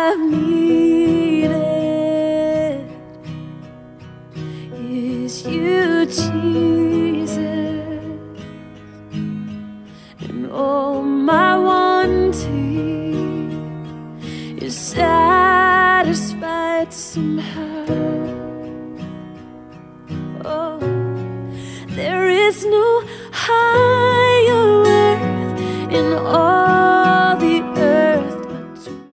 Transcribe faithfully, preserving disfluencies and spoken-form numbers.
I've needed is you, Jesus, and all my wanting is satisfied somehow. Oh, there is no